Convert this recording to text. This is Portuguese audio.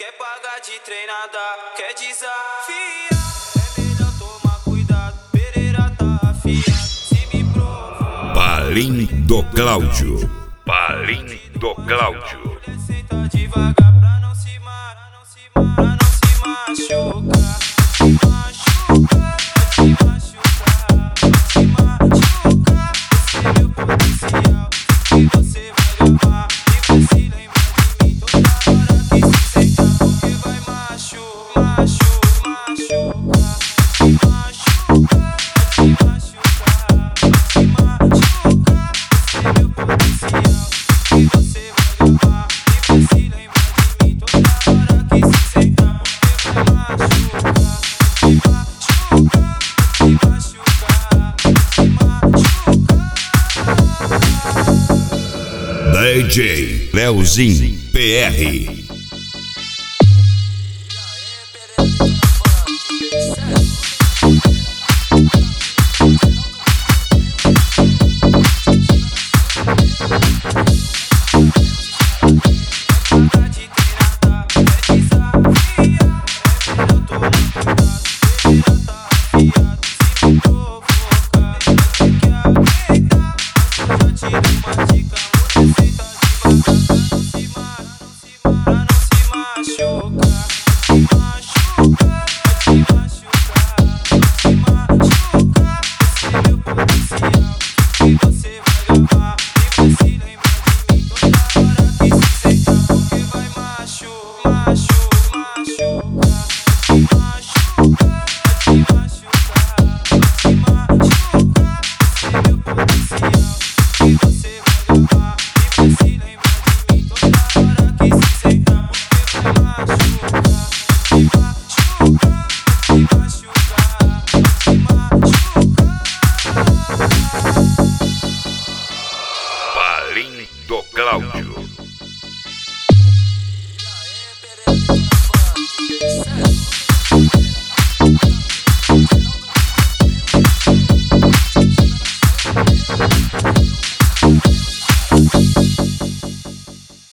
quer pagar de treinada, quer desafiar. É melhor tomar cuidado, Pereira tá afiado. Se me provocar. Palim do Cláudio. Palim do Cláudio. Senta devagar pra não se machucar. Machucar, te machucar, te machucar. Esse é meu potencial, que você vai amar. E vai se lembrar de mim toda hora que se sentar. Porque vai machucar, te machucar, te machucar, te machucar. Esse é meu potencial, que você vai amar. E vai se lembrar de mim toda hora que se sentar. Porque vai machucar, te machucar, te machucar, te machucar. DJ Leozinho PR.